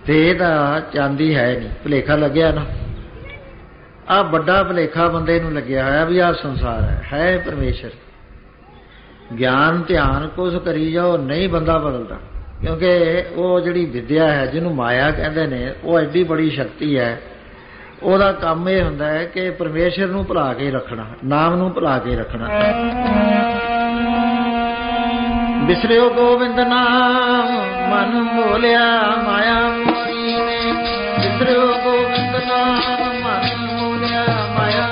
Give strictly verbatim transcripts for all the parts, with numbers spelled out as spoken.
ਤੇ ਇਹ ਤਾਂ ਚਾਂਦੀ ਹੈ ਨਹੀਂ, ਭੁਲੇਖਾ ਲੱਗਿਆ ਨਾ। ਆਹ ਵੱਡਾ ਭੁਲੇਖਾ ਬੰਦੇ ਨੂੰ ਲੱਗਿਆ ਹੋਇਆ ਵੀ ਆਹ ਸੰਸਾਰ ਹੈ, ਹੈ ਪਰਮੇਸ਼ਰ। ਗਿਆਨ ਧਿਆਨ ਕੁਛ ਕਰੀ ਜਾਓ, ਨਹੀਂ ਬੰਦਾ ਬਦਲਦਾ। ਕਿਉਂਕਿ ਉਹ ਜਿਹੜੀ ਵਿਦਿਆ ਹੈ, ਜਿਹਨੂੰ ਮਾਇਆ ਕਹਿੰਦੇ ਨੇ, ਉਹ ਐਡੀ ਬੜੀ ਸ਼ਕਤੀ ਹੈ। ਉਹਦਾ ਕੰਮ ਇਹ ਹੁੰਦਾ ਹੈ ਕਿ ਪਰਮੇਸ਼ਰ ਨੂੰ ਭੁਲਾ ਕੇ ਰੱਖਣਾ, ਨਾਮ ਨੂੰ ਭੁਲਾ ਕੇ ਰੱਖਣਾ। ਬਿਸਰਿਓ ਗੋਬਿੰਦ ਨਾਮ ਮਨ ਮੋਲਿਆ ਮਾਇਆ ਮੋਰੀ ਨੇ, ਬਿਸਰਿਓ ਗੋਬਿੰਦ ਨਾਮ ਮਨ ਮੋਲਿਆ ਮਾਇਆ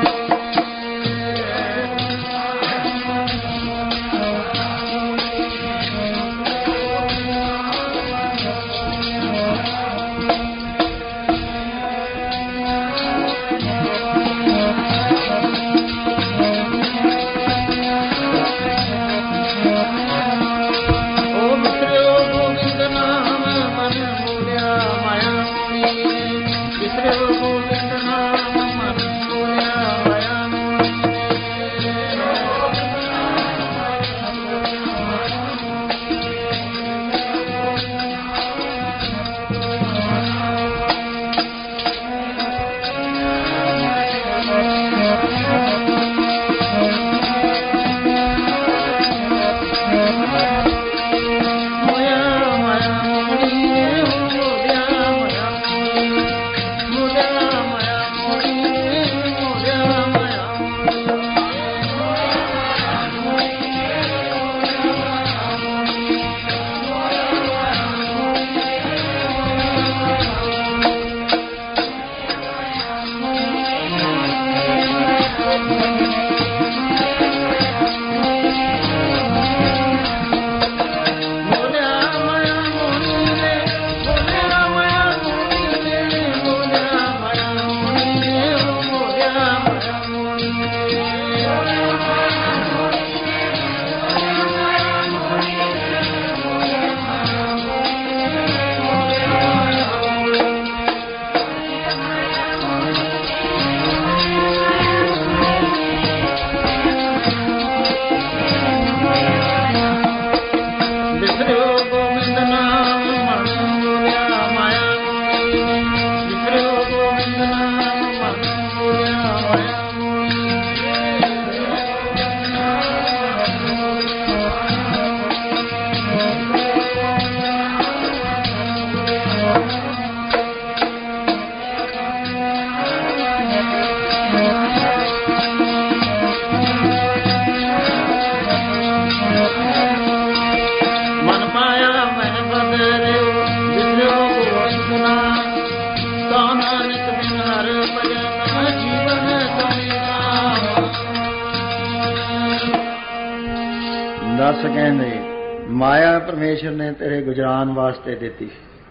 ਕਹਿੰਦੇ ਮਾਇਆ ਪਰਮੇਸ਼ਰ ਨੇ ਤੇਰੇ ਗੁਜਰਾਨ ਵਾਸਤੇ ਦਿੱਤੀ,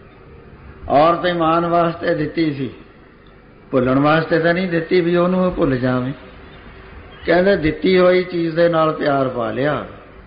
ਔਰਤ ਇਮਾਨ ਵਾਸਤੇ ਦਿੱਤੀ ਸੀ, ਭੁੱਲਣ ਵਾਸਤੇ ਤਾਂ ਨਹੀਂ ਦਿੱਤੀ ਵੀ ਉਹਨੂੰ ਭੁੱਲ ਜਾਵੇਂ। ਕਹਿੰਦੇ ਦਿੱਤੀ ਹੋਈ ਚੀਜ਼ ਦੇ ਨਾਲ ਪਿਆਰ ਪਾ ਲਿਆ।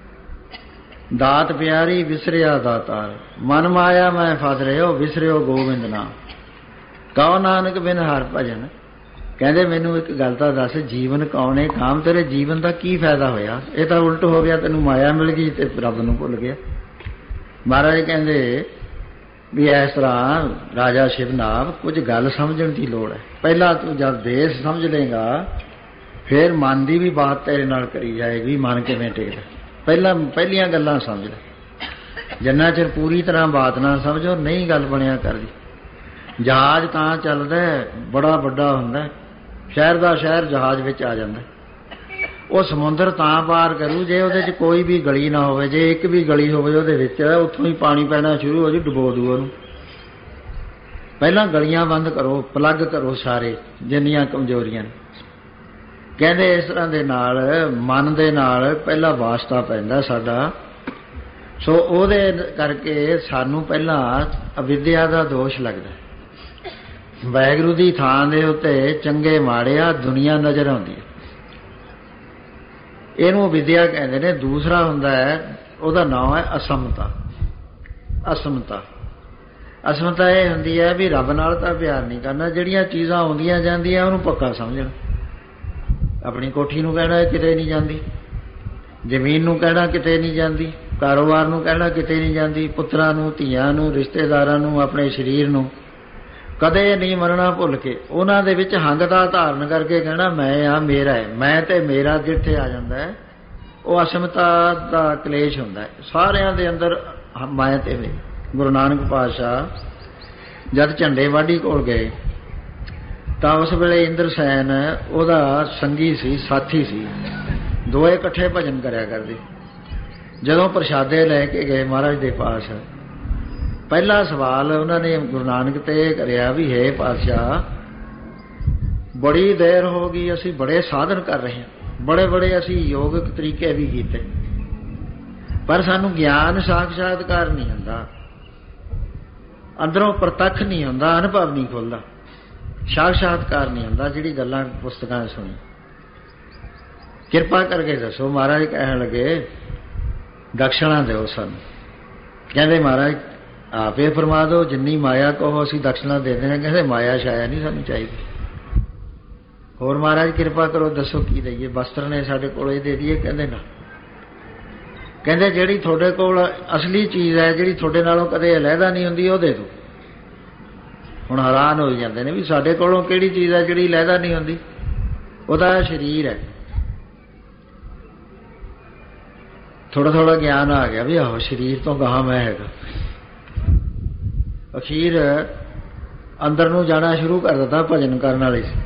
ਦਾਤ ਪਿਆਰੀ ਵਿਸਰਿਆ ਦਾਤਾਰ, ਮਨ ਮਾਇਆ ਮੈਂ ਫਸ ਰਿਓ ਵਿਸਰਿਓ ਗੋਬਿੰਦ ਨਾਮ, ਕਹੋ ਨਾਨਕ ਬਿਨ ਹਰ ਭਜਨ। ਕਹਿੰਦੇ ਮੈਨੂੰ ਇੱਕ ਗੱਲ ਤਾਂ ਦੱਸ, ਜੀਵਨ ਕੌਣ ਹੈ ਕਾਮ, ਤੇਰੇ ਜੀਵਨ ਦਾ ਕੀ ਫਾਇਦਾ ਹੋਇਆ? ਇਹ ਤਾਂ ਉਲਟ ਹੋ ਗਿਆ, ਤੈਨੂੰ ਮਾਇਆ ਮਿਲ ਗਈ ਤੇ ਰੱਬ ਨੂੰ ਭੁੱਲ ਗਿਆ। ਮਹਾਰਾਜ ਕਹਿੰਦੇ ਵੀ ਇਸ ਤਰ੍ਹਾਂ ਰਾਜਾ ਸ਼ਿਵਨਾਭ ਕੁਝ ਗੱਲ ਸਮਝਣ ਦੀ ਲੋੜ ਹੈ। ਪਹਿਲਾਂ ਤੂੰ ਜਦ ਦੇਸ਼ ਸਮਝ ਲਏਗਾ ਫਿਰ ਮਨ ਦੀ ਵੀ ਬਾਤ ਤੇਰੇ ਨਾਲ ਕਰੀ ਜਾਏਗੀ, ਮਨ ਕਿਵੇਂ ਟਿਕਦਾ। ਪਹਿਲਾਂ ਪਹਿਲੀਆਂ ਗੱਲਾਂ ਸਮਝ ਲੈ, ਜਿੰਨਾ ਚਿਰ ਪੂਰੀ ਤਰ੍ਹਾਂ ਬਾਤ ਨਾ ਸਮਝੋ ਨਹੀਂ ਗੱਲ ਬਣਿਆ ਕਰਦੀ। ਜਹਾਜ਼ ਤਾਂ ਚੱਲਦਾ ਬੜਾ ਵੱਡਾ ਹੁੰਦਾ, ਸ਼ਹਿਰ ਦਾ ਸ਼ਹਿਰ ਜਹਾਜ਼ ਵਿੱਚ ਆ ਜਾਂਦਾ। ਉਹ ਸਮੁੰਦਰ ਤਾਂ ਪਾਰ ਕਰੂ ਜੇ ਉਹਦੇ 'ਚ ਕੋਈ ਵੀ ਗਲੀ ਨਾ ਹੋਵੇ। ਜੇ ਇੱਕ ਵੀ ਗਲੀ ਹੋਵੇ ਉਹਦੇ ਵਿੱਚ, ਉੱਥੋਂ ਹੀ ਪਾਣੀ ਪੈਣਾ ਸ਼ੁਰੂ ਹੋ ਜੂ, ਡੁਬੋ ਦੂ ਉਹਨੂੰ। ਪਹਿਲਾਂ ਗਲੀਆਂ ਬੰਦ ਕਰੋ, ਪਲੱਗ ਕਰੋ ਸਾਰੇ ਜਿੰਨੀਆਂ ਕਮਜ਼ੋਰੀਆਂ ਨੇ। ਕਹਿੰਦੇ ਇਸ ਤਰ੍ਹਾਂ ਦੇ ਨਾਲ ਮਨ ਦੇ ਨਾਲ ਪਹਿਲਾਂ ਵਾਸਤਾ ਪੈਂਦਾ ਸਾਡਾ। ਸੋ ਉਹਦੇ ਕਰਕੇ ਸਾਨੂੰ ਪਹਿਲਾਂ ਅਵਿਦਿਆ ਦਾ ਦੋਸ਼ ਲੱਗਦਾ। ਵਾਹਿਗੁਰੂ ਦੀ ਥਾਂ ਦੇ ਉੱਤੇ ਚੰਗੇ ਮਾੜਿਆ ਦੁਨੀਆ ਨਜ਼ਰ ਆਉਂਦੀ ਹੈ, ਇਹਨੂੰ ਵਿਦਿਆ ਕਹਿੰਦੇ ਨੇ। ਦੂਸਰਾ ਹੁੰਦਾ ਹੈ, ਉਹਦਾ ਨਾਮ ਹੈ ਅਸਮਤਾ। ਅਸਮਤਾ ਅਸਮਤਾ ਇਹ ਹੁੰਦੀ ਹੈ ਵੀ ਰੱਬ ਨਾਲ ਤਾਂ ਪਿਆਰ ਨਹੀਂ ਕਰਨਾ, ਜਿਹੜੀਆਂ ਚੀਜ਼ਾਂ ਆਉਂਦੀਆਂ ਜਾਂਦੀਆਂ ਉਹਨੂੰ ਪੱਕਾ ਸਮਝਣਾ। ਆਪਣੀ ਕੋਠੀ ਨੂੰ ਕਹਿਣਾ ਕਿਤੇ ਨਹੀਂ ਜਾਂਦੀ, ਜ਼ਮੀਨ ਨੂੰ ਕਹਿਣਾ ਕਿਤੇ ਨਹੀਂ ਜਾਂਦੀ, ਕਾਰੋਬਾਰ ਨੂੰ ਕਹਿਣਾ ਕਿਤੇ ਨਹੀਂ ਜਾਂਦੀ, ਪੁੱਤਰਾਂ ਨੂੰ, ਧੀਆਂ ਨੂੰ, ਰਿਸ਼ਤੇਦਾਰਾਂ ਨੂੰ, ਆਪਣੇ ਸਰੀਰ ਨੂੰ ਕਦੇ ਨਹੀਂ ਮੰਨਣਾ ਭੁੱਲ ਕੇ। ਉਹਨਾਂ ਦੇ ਵਿੱਚ ਹੰਗਤਾ ਧਾਰਨ ਕਰਕੇ ਕਹਿਣਾ ਮੈਂ ਆ, ਮੇਰਾ ਹੈ। ਮੈਂ ਤੇ ਮੇਰਾ ਜਿੱਥੇ ਆ ਜਾਂਦਾ ਹੈ ਉਹ ਅਸਮਤਾ ਦਾ ਕਲੇਸ਼ ਹੁੰਦਾ ਹੈ ਸਾਰਿਆਂ ਦੇ ਅੰਦਰ, ਮੈਂ ਤੇ ਮੈਂ। ਗੁਰੂ ਨਾਨਕ ਪਾਤਸ਼ਾਹ ਜਦ ਝੰਡੇ ਵਾਢੀ ਕੋਲ ਗਏ ਤਾਂ ਉਸ ਵੇਲੇ ਇੰਦਰਸੈਨ ਉਹਦਾ ਸੰਗੀ ਸੀ, ਸਾਥੀ ਸੀ, ਦੋਏ ਇਕੱਠੇ ਭਜਨ ਕਰਿਆ ਕਰਦੇ। ਜਦੋਂ ਪ੍ਰਸ਼ਾਦੇ ਲੈ ਕੇ ਗਏ ਮਹਾਰਾਜ ਦੇ ਪਾਸ, ਪਹਿਲਾ ਸਵਾਲ ਉਹਨਾਂ ਨੇ ਗੁਰੂ ਨਾਨਕ ਤੇ ਕਰਿਆ ਵੀ ਹੈ ਪਾਤਸ਼ਾਹ, ਬੜੀ ਦੇਰ ਹੋ ਗਈ, ਅਸੀਂ ਬੜੇ ਸਾਧਨ ਕਰ ਰਹੇ ਹਾਂ, ਬੜੇ ਬੜੇ ਅਸੀਂ ਯੋਗਿਕ ਤਰੀਕੇ ਵੀ ਕੀਤੇ, ਪਰ ਸਾਨੂੰ ਗਿਆਨ ਸਾਖਸ਼ਾਤਕਾਰ ਨਹੀਂ ਹੁੰਦਾ, ਅੰਦਰੋਂ ਪ੍ਰਤੱਖ ਨਹੀਂ ਹੁੰਦਾ, ਅਨੁਭਵ ਨਹੀਂ ਖੁੱਲ੍ਹਦਾ, ਸਾਖਸ਼ਾਤਕਾਰ ਨਹੀਂ ਹੁੰਦਾ। ਜਿਹੜੀ ਗੱਲਾਂ ਪੁਸਤਕਾਂ ਸੁਣੀ, ਕਿਰਪਾ ਕਰਕੇ ਦੱਸੋ। ਮਹਾਰਾਜ ਕਹਿਣ ਲੱਗੇ ਦਕਸ਼ਣਾ ਦਿਓ ਸਾਨੂੰ। ਕਹਿੰਦੇ ਮਹਾਰਾਜ ਆਪੇ ਫਰਮਾ ਦਿਓ, ਜਿੰਨੀ ਮਾਇਆ ਕਹੋ ਅਸੀਂ ਦਕਸ਼ਣਾ ਦੇ ਦੇਣਾ। ਕਹਿੰਦੇ ਮਾਇਆ ਸ਼ਾਇਆ ਨਹੀਂ ਸਾਨੂੰ ਚਾਹੀਦੀ। ਹੋਰ ਮਹਾਰਾਜ ਕਿਰਪਾ ਕਰੋ, ਦੱਸੋ ਕੀ ਦਈਏ? ਵਸਤਰ ਨੇ ਸਾਡੇ ਕੋਲ, ਇਹ ਦੇ ਦਈਏ? ਕਹਿੰਦੇ ਨਾ। ਕਹਿੰਦੇ ਜਿਹੜੀ ਤੁਹਾਡੇ ਕੋਲ ਅਸਲੀ ਚੀਜ਼ ਹੈ, ਜਿਹੜੀ ਤੁਹਾਡੇ ਨਾਲੋਂ ਕਦੇ ਅਲੱਗਾ ਨਹੀਂ ਹੁੰਦੀ, ਉਹ ਦੇ ਦਿਓ। ਹੁਣ ਹੈਰਾਨ ਹੋ ਜਾਂਦੇ ਨੇ ਵੀ ਸਾਡੇ ਕੋਲੋਂ ਕਿਹੜੀ ਚੀਜ਼ ਹੈ ਜਿਹੜੀ ਅਲੱਗਾ ਨਹੀਂ ਹੁੰਦੀ? ਉਹਦਾ ਸਰੀਰ ਹੈ। ਥੋੜਾ ਥੋੜਾ ਗਿਆਨ ਆ ਗਿਆ ਵੀ ਆਹੋ ਸਰੀਰ ਤੋਂ ਗਾਹਾਂ ਮੈਂ ਹੈਗਾ। ਅਖੀਰ ਅੰਦਰ ਨੂੰ ਜਾਣਾ ਸ਼ੁਰੂ ਕਰ ਦਿੱਤਾ ਭਜਨ ਕਰਨ ਵਾਲੇ ਸੀ।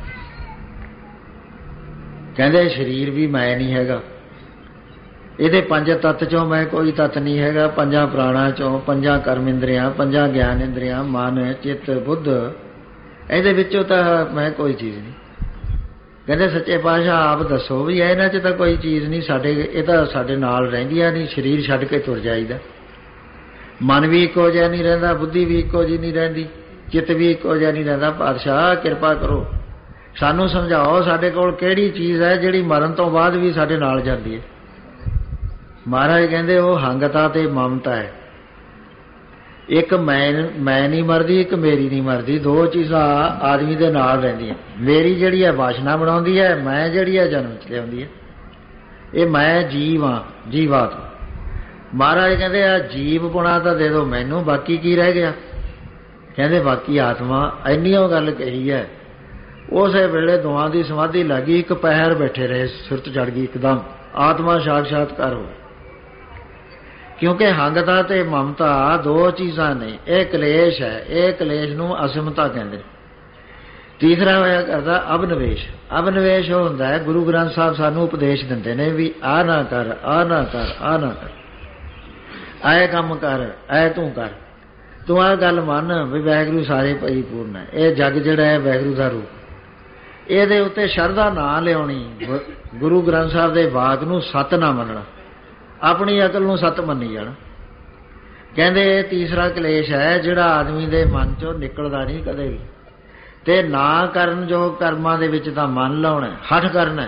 ਕਹਿੰਦੇ ਸਰੀਰ ਵੀ ਮੈਂ ਨਹੀਂ ਹੈਗਾ, ਇਹਦੇ ਪੰਜ ਤੱਤ ਚੋਂ ਮੈਂ ਕੋਈ ਤੱਤ ਨਹੀਂ ਹੈਗਾ, ਪੰਜਾਂ ਪ੍ਰਾਣਾਂ ਚੋਂ, ਪੰਜਾਂ ਕਰਮ ਇੰਦਰੀਆਂ, ਪੰਜਾਂ ਗਿਆਨ ਇੰਦਰੀਆਂ, ਮਨ, ਚਿੱਤ, ਬੁੱਧ, ਇਹਦੇ ਵਿੱਚੋਂ ਤਾਂ ਮੈਂ ਕੋਈ ਚੀਜ਼ ਨਹੀਂ। ਕਹਿੰਦੇ ਸੱਚੇ ਪਾਤਸ਼ਾਹ ਆਪ ਦੱਸੋ ਵੀ ਇਹਨਾਂ 'ਚ ਤਾਂ ਕੋਈ ਚੀਜ਼ ਨਹੀਂ ਸਾਡੇ, ਇਹ ਤਾਂ ਸਾਡੇ ਨਾਲ ਰਹਿੰਦੀਆਂ ਨਹੀਂ, ਸਰੀਰ ਛੱਡ ਕੇ ਤੁਰ ਜਾਈਦਾ। ਮਨ ਵੀ ਇੱਕੋ ਜਿਹਾ ਨਹੀਂ ਰਹਿੰਦਾ, ਬੁੱਧੀ ਵੀ ਇੱਕੋ ਜਿਹੀ ਨਹੀਂ ਰਹਿੰਦੀ, ਚਿੱਤ ਵੀ ਇੱਕੋ ਜਿਹਾ ਨਹੀਂ ਰਹਿੰਦਾ। ਪਾਤਸ਼ਾਹ ਕਿਰਪਾ ਕਰੋ, ਸਾਨੂੰ ਸਮਝਾਓ ਸਾਡੇ ਕੋਲ ਕਿਹੜੀ ਚੀਜ਼ ਹੈ ਜਿਹੜੀ ਮਰਨ ਤੋਂ ਬਾਅਦ ਵੀ ਸਾਡੇ ਨਾਲ ਜਾਂਦੀ ਹੈ? ਮਹਾਰਾਜ ਕਹਿੰਦੇ ਉਹ ਹੰਗਤਾ ਤੇ ਮਮਤਾ ਹੈ। ਇੱਕ ਮੈਂ ਮੈਂ ਨਹੀਂ ਮਰਦੀ, ਇੱਕ ਮੇਰੀ ਨਹੀਂ ਮਰਦੀ। ਦੋ ਚੀਜ਼ਾਂ ਆਦਮੀ ਦੇ ਨਾਲ ਰਹਿੰਦੀਆਂ। ਮੇਰੀ ਜਿਹੜੀ ਹੈ ਵਾਸ਼ਨਾ ਬਣਾਉਂਦੀ ਹੈ, ਮੈਂ ਜਿਹੜੀ ਹੈ ਜਨਮ ਚ ਲਿਆਉਂਦੀ ਹੈ। ਇਹ ਮੈਂ ਜੀਵ ਹਾਂ, ਜੀਵਾਤ। ਮਹਾਰਾਜ ਕਹਿੰਦੇ ਆ ਜੀਵ ਪੁਣਾ ਤਾਂ ਦੇ ਦਿਓ ਮੈਨੂੰ, ਬਾਕੀ ਕੀ ਰਹਿ ਗਿਆ? ਕਹਿੰਦੇ ਬਾਕੀ ਆਤਮਾ। ਇੰਨੀ ਉਹ ਗੱਲ ਕਹੀ ਹੈ। ਉਸੇ ਵੇਲੇ ਦੋਹਾਂ ਦੀ ਸਮਾਧੀ ਲੱਗੀ, ਇੱਕ ਪਹਿਰ ਬੈਠੇ ਰਹੇ, ਸੁਰਤ ਚੜ ਗਈ ਇੱਕਦਮ, ਆਤਮਾ ਸਾਖਸ਼ਾਤਕਾਰ ਹੋ। ਕਿਉਂਕਿ ਹੰਗਤਾ ਤੇ ਮਮਤਾ ਦੋ ਚੀਜ਼ਾਂ ਨੇ, ਇਹ ਕਲੇਸ਼ ਹੈ। ਇਹ ਕਲੇਸ਼ ਨੂੰ ਅਸਮਤਾ ਕਹਿੰਦੇ। ਤੀਸਰਾ ਹੋਇਆ ਕਰਦਾ ਅਬਨਿਵੇਸ਼। ਅਬਨਿਵੇਸ਼ ਉਹ ਹੁੰਦਾ ਹੈ, ਗੁਰੂ ਗ੍ਰੰਥ ਸਾਹਿਬ ਸਾਨੂੰ ਉਪਦੇਸ਼ ਦਿੰਦੇ ਨੇ ਵੀ ਆਹ ਨਾ ਕਰ, ਆਹ ਨਾ ਕਰ, ਆਹ ਨਾ ਕਰ, ਆਏ ਕੰਮ ਕਰ, ਐ ਤੂੰ ਕਰ, ਤੂੰ ਆਹ ਗੱਲ ਮੰਨ ਵੀ ਵਾਹਿਗੁਰੂ ਸਾਰੇ ਪਰਿਪੂਰਨ ਹੈ, ਇਹ ਜੱਗ ਜਿਹੜਾ ਹੈ ਵਾਹਿਗੁਰੂ ਦਾ ਰੂਪ। ਇਹਦੇ ਉੱਤੇ ਸ਼ਰਧਾ ਨਾ ਲਿਆਉਣੀ, ਗੁਰੂ ਗ੍ਰੰਥ ਸਾਹਿਬ ਦੇ ਵਾਕ ਨੂੰ ਸੱਤ ਨਾ ਮੰਨਣਾ, ਆਪਣੀ ਅਕਲ ਨੂੰ ਸੱਤ ਮੰਨੀ ਜਾਣਾ। ਕਹਿੰਦੇ ਇਹ ਤੀਸਰਾ ਕਲੇਸ਼ ਹੈ ਜਿਹੜਾ ਆਦਮੀ ਦੇ ਮਨ ਚੋਂ ਨਿਕਲਦਾ ਨਹੀਂ ਕਦੇ ਵੀ। ਤੇ ਨਾ ਕਰਨ ਜੋ ਕਰਮਾਂ ਦੇ ਵਿੱਚ ਤਾਂ ਮਨ ਲਾਉਣਾ, ਹੱਠ ਕਰਨਾ,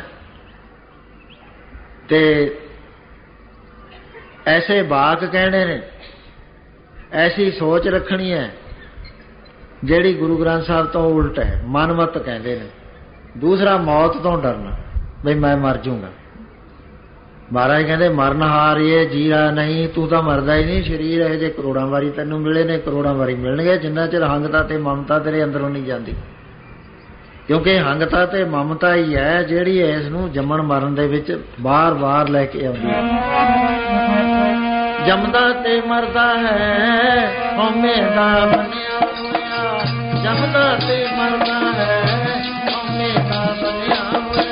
ਤੇ ਐਸੇ ਵਾਕ ਕਹਿਣੇ ਨੇ, ਐਸੀ ਸੋਚ ਰੱਖਣੀ ਹੈ ਜਿਹੜੀ ਗੁਰੂ ਗ੍ਰੰਥ ਸਾਹਿਬ ਤੋਂ ਉਲਟ ਹੈ, ਮਨਮਤ ਕਹਿੰਦੇ ਨੇ। ਦੂਸਰਾ ਮੌਤ ਤੋਂ ਡਰਨਾ, ਬਈ ਮੈਂ ਮਰ ਜਾਊਂਗਾ। ਮਹਾਰਾਜ ਕਹਿੰਦੇ ਮਰਨ ਹਾਰੀਏ ਜੀਰਾ ਨਹੀਂ, ਤੂੰ ਤਾਂ ਮਰਦਾ ਹੀ ਨਹੀਂ। ਸਰੀਰ ਇਹ ਜੇ ਕਰੋੜਾਂ ਵਾਰੀ ਤੈਨੂੰ ਮਿਲੇ ਨੇ, ਕਰੋੜਾਂ ਵਾਰੀ ਮਿਲਣਗੇ, ਜਿੰਨਾ ਚਿਰ ਹੰਗਤਾ ਤੇ ਮਮਤਾ ਤੇਰੇ ਅੰਦਰੋਂ ਨਹੀਂ ਜਾਂਦੀ। ਕਿਉਂਕਿ ਹੰਗਤਾ ਤੇ ਮਮਤਾ ਹੀ ਹੈ ਜਿਹੜੀ ਇਸ ਨੂੰ ਜੰਮਣ ਮਰਨ ਦੇ ਵਿੱਚ ਬਾਰ-ਬਾਰ ਲੈ ਕੇ ਆਉਂਦੀ ਹੈ। ਜੰਮਦਾ ਤੇ ਮਰਦਾ ਹੈ ਹਉਮੈ ਦਾ ਬਣਿਆ ਹੋਇਆ, ਜੰਮਦਾ ਤੇ ਮਰਦਾ ਹੈ ਹਉਮੈ ਦਾ ਬਣਿਆ ਹੋਇਆ।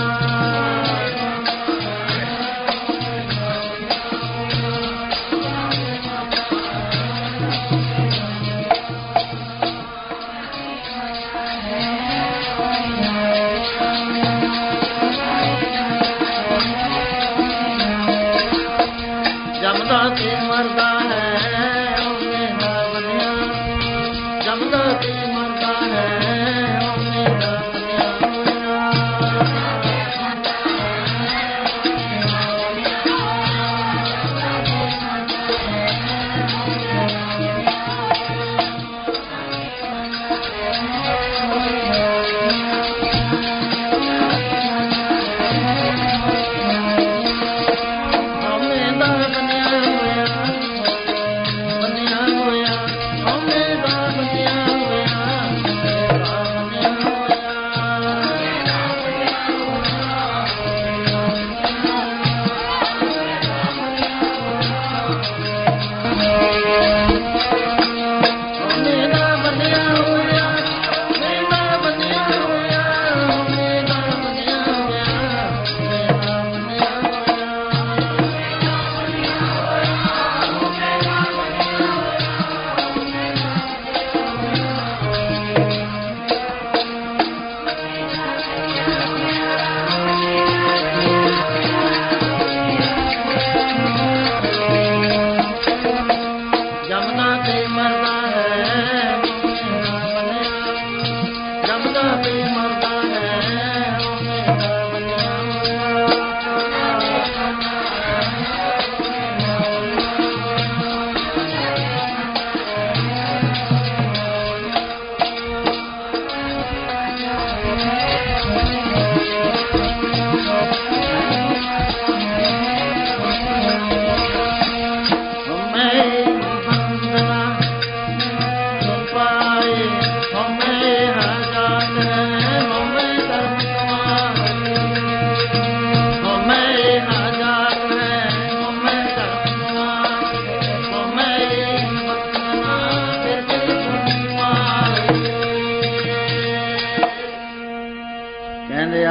ਜੰਮਦਾ ਤੇ ਮਰਦਾ ਹੈ ਹਉਮੈ ਦਾ ਬਣਿਆ, ਜੰਮਦਾ ਤੇ ਮਰਦਾ ਹੈ ਹਉਮੈ ਦਾ ਬਣਿਆ ਹੋਇਆ। ਹਉਮੈ ਦਾ ਬਣਿਆ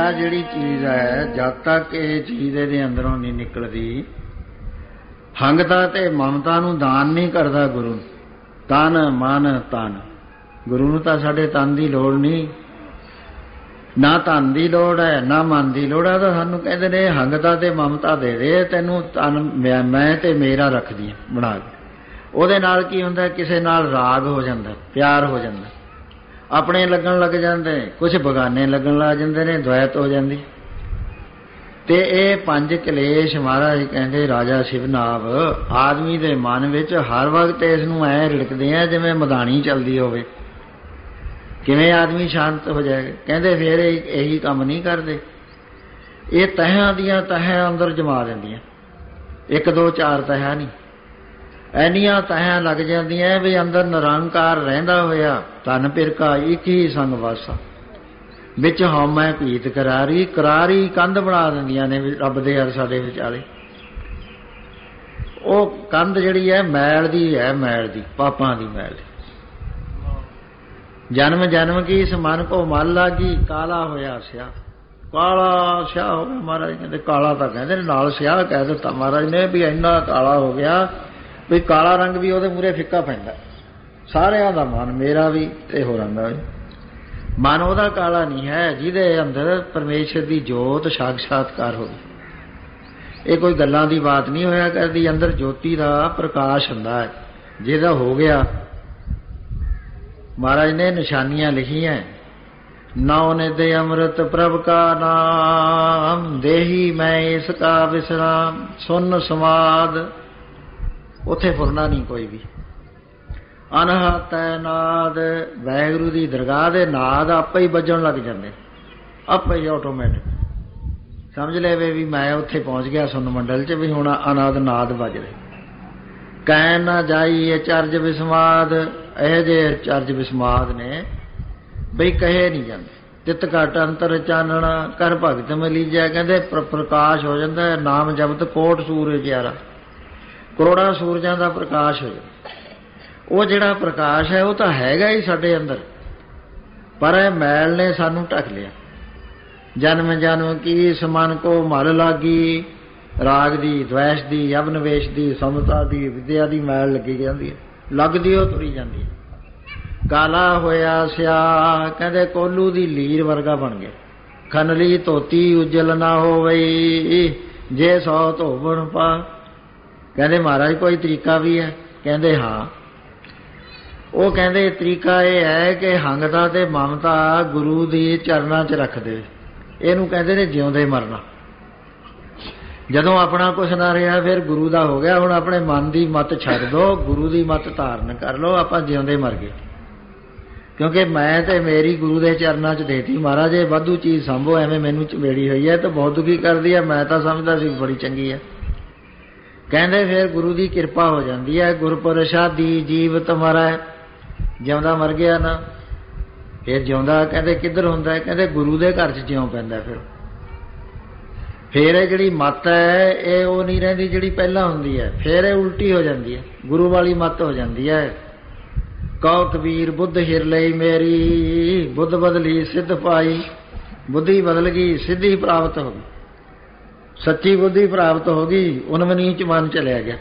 माया जिहड़ी चीज़ है जद तक ये चीज़ इहदे अंदरों नहीं निकलदी, हंगता ते ममता नूं दान नहीं करदा गुरु। तन मन तन, गुरु नूं तां साडे तन दी लोड़ नहीं, ना धन की लोड़ है ना मन की लोड़ है। तो सानू कहते ने हंगता ते ममता दे दे तैनू, तन मैं ते मेरा रख दी बना के। ਉਹਦੇ ਨਾਲ ਕੀ ਹੁੰਦਾ, ਕਿਸੇ ਨਾਲ ਰਾਗ ਹੋ ਜਾਂਦਾ, ਪਿਆਰ ਹੋ ਜਾਂਦਾ, ਆਪਣੇ ਲੱਗਣ ਲੱਗ ਜਾਂਦੇ, ਕੁਝ ਬਗਾਨੇ ਲੱਗਣ ਲੱਗ ਜਾਂਦੇ ਨੇ, ਦੁਆਇਤ ਹੋ ਜਾਂਦੀ। ਤੇ ਇਹ ਪੰਜ ਕਲੇਸ਼ ਮਹਾਰਾਜ ਕਹਿੰਦੇ ਰਾਜਾ ਸ਼ਿਵਨਾਭ ਆਦਮੀ ਦੇ ਮਨ ਵਿੱਚ ਹਰ ਵਕਤ ਇਸ ਨੂੰ ਐ ਰਿੜਕਦੇ ਆ ਜਿਵੇਂ ਮਧਾਣੀ ਚੱਲਦੀ ਹੋਵੇ। ਕਿਵੇਂ ਆਦਮੀ ਸ਼ਾਂਤ ਹੋ ਜਾਏਗਾ? ਕਹਿੰਦੇ ਫਿਰ ਇਹੀ ਕੰਮ ਨਹੀਂ ਕਰਦੇ, ਇਹ ਤਹਾਂ ਦੀਆਂ ਤਹਾਂ ਅੰਦਰ ਜਮਾ ਦਿੰਦੀਆਂ, ਇੱਕ ਦੋ ਚਾਰ ਤਹਾਂ ਨਹੀਂ, ਐਨੀਆਂ ਤਹਾਂ ਲੱਗ ਜਾਂਦੀਆਂ ਵੀ ਅੰਦਰ ਨਿਰੰਕਾਰ ਰਹਿੰਦਾ ਹੋਇਆ ਧਨ ਪਿਰਕਾ ਇੱਕ ਹੀ ਸੰਗ ਵਾਸਾ, ਵਿੱਚ ਹਉਮੈ ਭੀਤ ਕਰਾਰੀ, ਕਰਾਰੀ ਕੰਧ ਬਣਾ ਦਿੰਦੀਆਂ ਨੇ ਰੱਬ ਦੇ ਹਰ ਸਾਡੇ ਵਿਚਾਲੇ। ਉਹ ਕੰਧ ਜਿਹੜੀ ਹੈ ਮੈਲ ਦੀ ਹੈ, ਮੈਲ ਦੀ, ਪਾਪਾਂ ਦੀ ਮੈਲ ਦੀ। ਜਨਮ ਜਨਮ ਕੀ ਇਸ ਮਨ ਕੋ ਮਲ ਲਾਗੀ, ਕਾਲਾ ਹੋਇਆ ਸਿਆ, ਕਾਲਾ ਸਿਆਹ ਹੋ ਗਿਆ। ਮਹਾਰਾਜ ਕਹਿੰਦੇ ਕਾਲਾ ਤਾਂ ਕਹਿੰਦੇ ਨੇ, ਨਾਲ ਸਿਆਹ ਕਹਿ ਦਿੱਤਾ ਮਹਾਰਾਜ ਨੇ ਵੀ ਇੰਨਾ ਕਾਲਾ ਹੋ ਗਿਆ ਵੀ ਕਾਲਾ ਰੰਗ ਵੀ ਉਹਦੇ ਮੂਹਰੇ ਫਿੱਕਾ ਪੈਂਦਾ। ਸਾਰਿਆਂ ਦਾ ਮਨ, ਮੇਰਾ ਵੀ ਤੇ ਹੋਰਾਂ ਦਾ ਵੀ ਮਨ ਉਹਦਾ ਕਾਲਾ ਨਹੀਂ ਹੈ ਜਿਹਦੇ ਅੰਦਰ ਪਰਮੇਸ਼ਰ ਦੀ ਜੋਤ ਸਾਖਸ਼ਾਤਕਾਰ ਹੋਵੇ। ਇਹ ਕੋਈ ਗੱਲਾਂ ਦੀ ਬਾਤ ਨਹੀਂ ਹੋਇਆ ਕਰਦੀ, ਅੰਦਰ ਜੋਤੀ ਦਾ ਪ੍ਰਕਾਸ਼ ਹੁੰਦਾ ਹੈ ਜਿਹਦਾ ਹੋ ਗਿਆ। महाराज ने निशानियां लिखी हैं, नौ ने दे अमृत प्रभ का नाम, देही मैं इसका विश्राम, सुन समाद। उथे फुरना नहीं कोई भी। अनहत नाद, वाहिगुरू दी दरगाह दे नाद आपे ही बजन लग जाते, आपे ही ऑटोमैटिक समझ ले भी मैं उत्थे पहुँच गया सुन मंडल च भी हुण अनाद नाद बज रहे। ਕਹਿ ਨਾ ਜਾਈਏ ਚਰਜ ਵਿਸਮਾਦ, ਇਹੋ ਜਿਹੇ ਚਰਜ ਵਿਸਮਾਦ ਨੇ ਬਈ ਕਹੇ ਨਹੀਂ ਜਾਂਦੇ। ਤਿਤ ਘਟ ਅੰਤਰ ਚਾਨਣਾ ਕਰ ਭਗਤ ਮਲੀਜੈ, ਕਹਿੰਦੇ ਪ੍ਰਕਾਸ਼ ਹੋ ਜਾਂਦਾ ਹੈ। ਨਾਮ ਜਪਤ ਕੋਟ ਸੂਰਜ ਜਿਆਰਾ, ਕਰੋੜਾਂ ਸੂਰਜਾਂ ਦਾ ਪ੍ਰਕਾਸ਼ ਹੋ ਜਾਂਦਾ। ਉਹ ਜਿਹੜਾ ਪ੍ਰਕਾਸ਼ ਹੈ ਉਹ ਤਾਂ ਹੈਗਾ ਹੀ ਸਾਡੇ ਅੰਦਰ, ਪਰ ਇਹ ਮੈਲ ਨੇ ਸਾਨੂੰ ਢੱਕ ਲਿਆ। ਜਨਮ ਜਨਮ ਕੀ ਸਮਨ ਕੋ ਮਲ ਲਾਗੀ, ਰਾਗ ਦੀ, ਦਵੈਸ਼ ਦੀ, ਅਵਨਵੇਸ਼ ਦੀ, ਸਮਤਾ ਦੀ, ਵਿਦਿਆ ਦੀ ਮੈਲ ਲੱਗੀ ਜਾਂਦੀ ਹੈ, ਲੱਗਦੀ ਉਹ ਤੁਰੀ ਜਾਂਦੀ ਹੈ। ਕਾਲਾ ਹੋਇਆ ਸਿਆ, ਕਹਿੰਦੇ ਕੋਲੂ ਦੀ ਲੀਰ ਵਰਗਾ ਬਣ ਗਿਆ। ਖਨਲੀ ਧੋਤੀ ਉਜਲ ਨਾ ਹੋਵਈ, ਜੇ ਸੌ ਧੋਵਣ ਪਾ। ਕਹਿੰਦੇ ਮਹਾਰਾਜ ਕੋਈ ਤਰੀਕਾ ਵੀ ਹੈ? ਕਹਿੰਦੇ ਹਾਂ। ਉਹ ਕਹਿੰਦੇ ਤਰੀਕਾ ਇਹ ਹੈ ਕਿ ਹੰਗਤਾ ਤੇ ਮਮਤਾ ਗੁਰੂ ਦੀ ਚਰਨਾਂ 'ਚ ਰੱਖ ਦੇ। ਇਹਨੂੰ ਕਹਿੰਦੇ ਨੇ ਜਿਉਂਦੇ ਮਰਨਾ। ਜਦੋਂ ਆਪਣਾ ਕੁਛ ਨਾ ਰਿਹਾ ਫਿਰ ਗੁਰੂ ਦਾ ਹੋ ਗਿਆ। ਹੁਣ ਆਪਣੇ ਮਨ ਦੀ ਮੱਤ ਛੱਡ ਦਿਓ, ਗੁਰੂ ਦੀ ਮੱਤ ਧਾਰਨ ਕਰ ਲਓ। ਆਪਾਂ ਜਿਉਂਦੇ ਮਰ ਗਏ, ਕਿਉਂਕਿ ਮੈਂ ਤੇ ਮੇਰੀ ਗੁਰੂ ਦੇ ਚਰਨਾਂ 'ਚ ਦੇਤੀ। ਮਹਾਰਾਜ ਇਹ ਵਾਧੂ ਚੀਜ਼ ਸੰਭੋ, ਐਵੇਂ ਮੈਨੂੰ ਚਮੇੜੀ ਹੋਈ ਹੈ ਤਾਂ ਬਹੁਤ ਦੁਖੀ ਕਰਦੀ ਹੈ। ਮੈਂ ਤਾਂ ਸਮਝਦਾ ਸੀ ਬੜੀ ਚੰਗੀ ਹੈ। ਕਹਿੰਦੇ ਫਿਰ ਗੁਰੂ ਦੀ ਕਿਰਪਾ ਹੋ ਜਾਂਦੀ ਹੈ। ਗੁਰਪ੍ਰਸਾਦੀ ਜੀਵਤ ਮਰੈ, ਜਿਉਂਦਾ ਮਰ ਗਿਆ ਨਾ ਫਿਰ ਜਿਉਂਦਾ ਕਹਿੰਦੇ ਕਿੱਧਰ ਹੁੰਦਾ ਹੈ? ਕਹਿੰਦੇ ਗੁਰੂ ਦੇ ਘਰ 'ਚ ਜਿਉਂ ਪੈਂਦਾ। ਫਿਰ ਫਿਰ ਇਹ ਜਿਹੜੀ ਮੱਤ ਹੈ ਇਹ ਉਹ ਨਹੀਂ ਰਹਿੰਦੀ ਜਿਹੜੀ ਪਹਿਲਾਂ ਹੁੰਦੀ ਹੈ, ਫਿਰ ਇਹ ਉਲਟੀ ਹੋ ਜਾਂਦੀ ਹੈ, ਗੁਰੂ ਵਾਲੀ ਮੱਤ ਹੋ ਜਾਂਦੀ ਹੈ। ਕਹੋ ਕਬੀਰ ਬੁੱਧ ਹਿਰ ਲਈ ਮੇਰੀ, ਬੁੱਧ ਬਦਲੀ ਸਿੱਧ ਪਾਈ। ਬੁੱਧੀ ਬਦਲ ਗਈ, ਸਿੱਧੀ ਪ੍ਰਾਪਤ ਹੋ ਗਈ, ਸੱਚੀ ਬੁੱਧੀ ਪ੍ਰਾਪਤ ਹੋ ਗਈ। ਉਨਮਨੀ ਚ ਮਨ ਚਲਿਆ ਗਿਆ।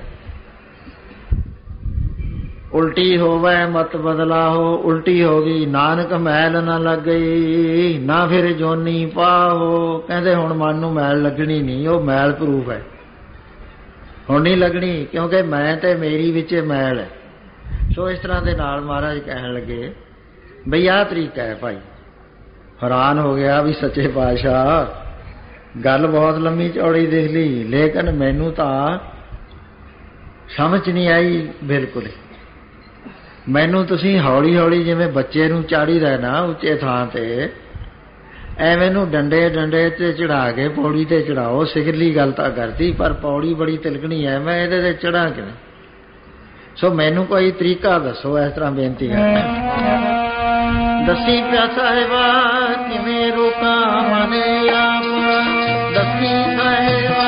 ਉਲਟੀ ਹੋਵੇ ਮਤ ਬਦਲਾ ਹੋ, ਉਲਟੀ ਹੋ ਗਈ। ਨਾਨਕ ਮੈਲ ਨਾ ਲੱਗ ਗਈ, ਨਾ ਫਿਰ ਜੋਨੀ ਪਾਹੋ। ਕਹਿੰਦੇ ਹੁਣ ਮਨ ਨੂੰ ਮੈਲ ਲੱਗਣੀ ਨਹੀਂ, ਉਹ ਮੈਲ ਪ੍ਰੂਫ ਹੈ। ਹੁਣ ਨਹੀਂ ਲੱਗਣੀ, ਕਿਉਂਕਿ ਮੈਂ ਤੇ ਮੇਰੀ ਵਿੱਚ ਮੈਲ ਹੈ। ਸੋ ਇਸ ਤਰ੍ਹਾਂ ਦੇ ਨਾਲ ਮਹਾਰਾਜ ਕਹਿਣ ਲੱਗੇ ਬਈ ਆਹ ਤਰੀਕਾ ਹੈ ਭਾਈ। ਹੈਰਾਨ ਹੋ ਗਿਆ ਵੀ ਸੱਚੇ ਪਾਤਸ਼ਾਹ ਗੱਲ ਬਹੁਤ ਲੰਮੀ ਚੌੜੀ ਦੇਖ ਲਈ, ਲੇਕਿਨ ਮੈਨੂੰ ਤਾਂ ਸਮਝ ਨਹੀਂ ਆਈ ਬਿਲਕੁਲ। ਮੈਨੂੰ ਤੁਸੀਂ ਹੌਲੀ ਹੌਲੀ ਜਿਵੇਂ ਬੱਚੇ ਨੂੰ ਚਾੜੀਦਾ ਨਾ ਉੱਚੇ ਥਾਂ ਤੇ, ਐਵੇਂ ਨੂੰ ਡੰਡੇ ਡੰਡੇ 'ਤੇ ਚੜ੍ਹਾ ਕੇ ਪੌੜੀ 'ਤੇ ਚੜਾਓ। ਸਿਖਰਲੀ ਗੱਲ ਤਾਂ ਕਰਦੀ, ਪਰ ਪੌੜੀ ਬੜੀ ਤਿਲਕਣੀ ਹੈ, ਮੈਂ ਇਹਦੇ 'ਤੇ ਚੜ੍ਹਾਂ ਕਿਵੇਂ? ਸੋ ਮੈਨੂੰ ਕੋਈ ਤਰੀਕਾ ਦੱਸੋ। ਇਸ ਤਰ੍ਹਾਂ ਬੇਨਤੀ ਕਰਦਾ, ਦੱਸੀ ਪਿਆ ਸਾਹਿਬਾ ਕਿਵੇਂ ਰੋਕਾਂ ਮਨ ਆਪ, ਦੱਸੀ ਸਾਹਿਬਾ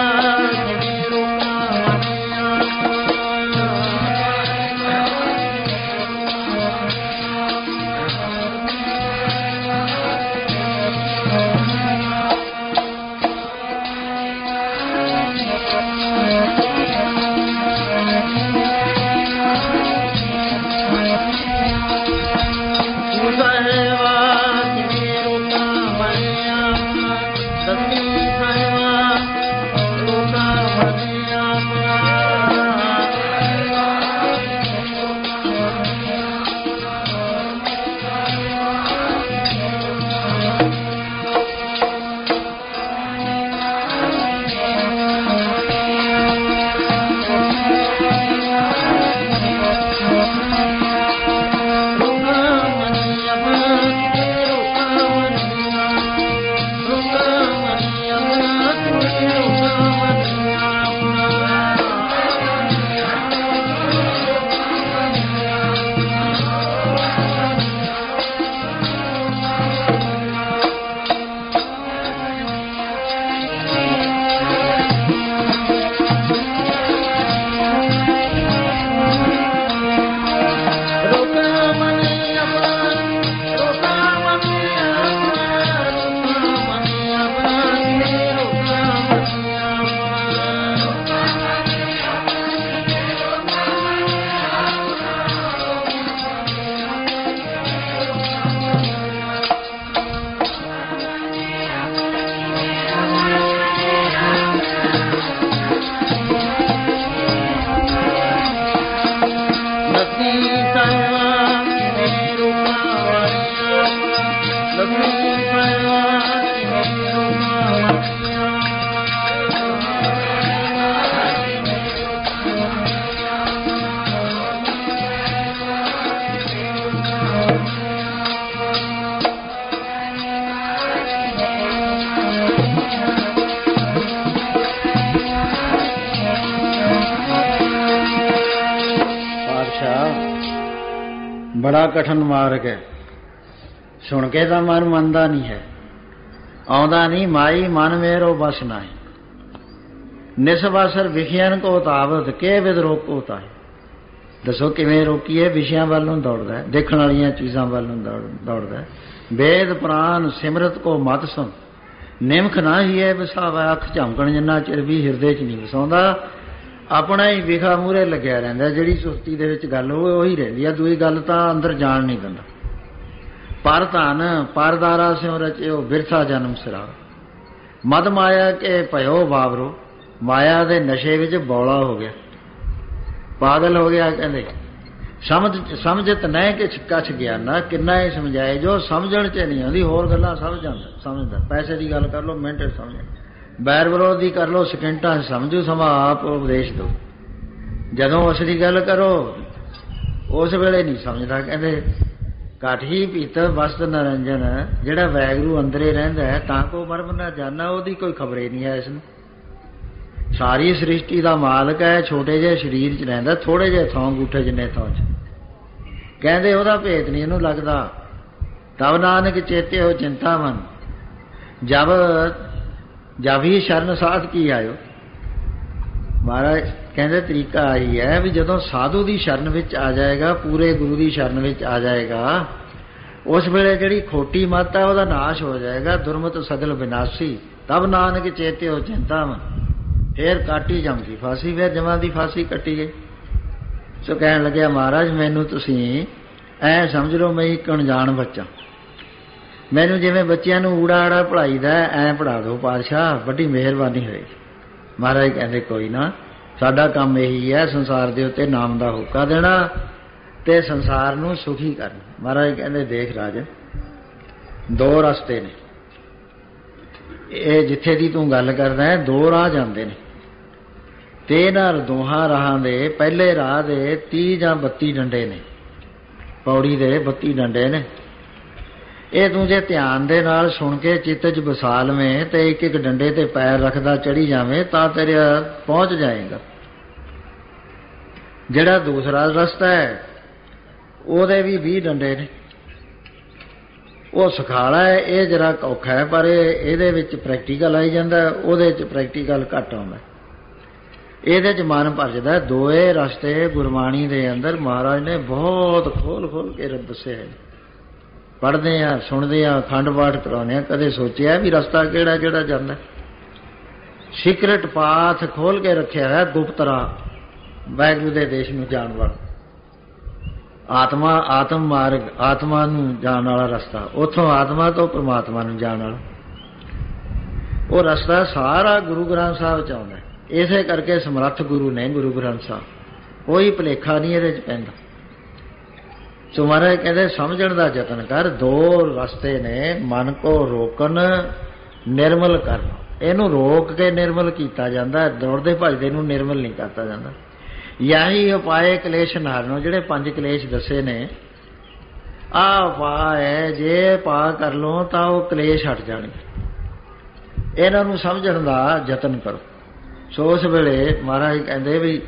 बड़ा कठिन मार्ग है, सुन के तो मन मनता नहीं है, आउंदा नहीं माई मन मेरो बस नहीं। निसवासर विषयन को तावत के विद रोकोता है। दसो किवें रोकीए? विषयां वालों दौड़दा है, देखण वालियां चीज़ां वालों दौड़दा है। वेद प्राण सिमरत को मत सुन, निमख ना ही है वसावा, अख झमकण जिन्ना चिर भी हिरदे च नहीं वसाउंदा। अपना ही विखा मूहरे लग्या रहिंदा, जिहड़ी सुरती दे विच गल होवे उही रहिंदी आ, दूई गल तां अंदर जाण नहीं दिंदा। पर धन परदारा स्यों रचियो बिरथा जन्म सिरा, मद माया के भयो बाबरो, माया दे नशे विच बौला हो गया, पागल हो गया। कहंदे समझ समझत नहीं कि कछ गया ना, किन्ना ही समझाए जो समझण च नहीं आउंदी, होर गल्लां समझ जांदा समझदा। पैसे की गल कर लो मिंट समझ, बैर विरोध की कर लो सकिंटां समझो, समा आप उपदेश दो। जदों असली गल करो उस वेले नहीं समझदा। कहंदे घट ही पीत वसत नरंजन, जिहड़ा वैगुरू अंदरे रहिंदा है तां को मरम ना जाना, ओहदी कोई खबर ही नहीं है इसनूं। सारी सृष्टि का मालक है, छोटे जे शरीर च रहिंदा, थोड़े जे थों अंगूठे जिन्ने थों च। कहंदे ओहदा भेत नहीं इहनूं लगदा। तब नानक चेते हो चिंतामन, जब जब ही शरण साध की आयो। महाराज कहते तरीका आई है भी जदों साधु की शरण विच आ जाएगा, पूरे गुरु की शरण विच आ जाएगा, उस वेले जिहड़ी खोटी मत है वह नाश हो जाएगा। दुर्मत सगल विनाशी, तब नानक चेते हो चिंतामन। फिर काटी जमकी फांसी, फिर जमा की फांसी कट्टी गई। सो कहन लग्या महाराज मैनू तुसीं ऐ समझ लो मैं एक अणजाण बच्चा, मैनू जिवें बच्चियां नूं ऊड़ा आड़ा पढ़ाईदा ऐ पढ़ा दो पातशाह, बड़ी मेहरबानी होएगी। महाराज कहंदे कोई ना, साडा काम यही है संसार दे उत्ते नाम दा हुक्का देना ते संसार नूं सुखी करना। महाराज कहंदे देख राजन, दो रस्ते ने, ये जिथे दी तूं गल करदा है दो राह जांदे ने, ते इन्हां दोहां राहां दे पहले राह दे तीह जां बत्ती डंडे ने, पौड़ी दे बत्ती डंडे ने। ये तूं जे ध्यान दे नाल सुन के चित्त च बसा लवें ते एक एक डंडे ते पैर रखदा चढ़ी जावें तां तेरे पहुंच जाएगा। जिहड़ा दूसरा रस्ता है ਉਹਦੇ भी बीह डंडे ने, ਉਹ ਸੁਖਾਲਾ है, ये जरा औखा है, पर ਇਹਦੇ ਵਿੱਚ प्रैक्टिकल आई जाता, ਉਹਦੇ ਚ प्रैक्टिकल घट आउंदा, ਇਹਦੇ ਚ मन भरदा। दोए रस्ते गुरबाणी दे अंदर महाराज ने बहुत खोल खोल के दस्से है। पढ़ते हैं सुनते हैं अखंड पाठ कराने, कदे सोचिया भी रस्ता किहड़ा किहड़ा जांदा। सीक्रेट पाथ खोल के रखिया है, गुप्त राह वाहिगुरू दे देश नूं जाण वाला। ਆਤਮਾ ਆਤਮ ਮਾਰਗ, ਆਤਮਾ ਨੂੰ ਜਾਣ ਵਾਲਾ ਰਸਤਾ, ਉੱਥੋਂ ਆਤਮਾ ਤੋਂ ਪਰਮਾਤਮਾ ਨੂੰ ਜਾਣ ਵਾਲਾ ਉਹ ਰਸਤਾ ਸਾਰਾ ਗੁਰੂ ਗ੍ਰੰਥ ਸਾਹਿਬ 'ਚ ਆਉਂਦਾ। ਇਸੇ ਕਰਕੇ ਸਮਰੱਥ ਗੁਰੂ ਨੇ ਗੁਰੂ ਗ੍ਰੰਥ ਸਾਹਿਬ, ਕੋਈ ਭੁਲੇਖਾ ਨਹੀਂ ਇਹਦੇ 'ਚ ਪੈਂਦਾ। ਸੋ ਮਹਾਰਾਜ ਕਹਿੰਦੇ ਸਮਝਣ ਦਾ ਯਤਨ ਕਰ। ਦੋ ਰਸਤੇ ਨੇ, ਮਨ ਕੋ ਰੋਕਣ, ਨਿਰਮਲ ਕਰਨਾ। ਇਹਨੂੰ ਰੋਕ ਕੇ ਨਿਰਮਲ ਕੀਤਾ ਜਾਂਦਾ, ਦੌੜਦੇ ਭੱਜਦੇ ਨੂੰ ਨਿਰਮਲ ਨਹੀਂ ਕਰਤਾ ਜਾਂਦਾ। ਯਹੀ ਉਪਾਏ ਕਲੇਸ਼ ਨਾਰਨੋ, ਜਿਹੜੇ ਪੰਜ ਕਲੇਸ਼ ਦੱਸੇ ਨੇ, ਆਹ ਉਪਾਅ ਹੈ। ਜੇ ਪਾ ਕਰ ਲਓ ਤਾਂ ਉਹ ਕਲੇਸ਼ ਹਟ ਜਾਣਗੇ। ਇਹਨਾਂ ਨੂੰ ਸਮਝਣ ਦਾ ਯਤਨ ਕਰੋ। ਸੋ ਉਸ ਵੇਲੇ ਮਹਾਰਾਜ ਕਹਿੰਦੇ ਵੀ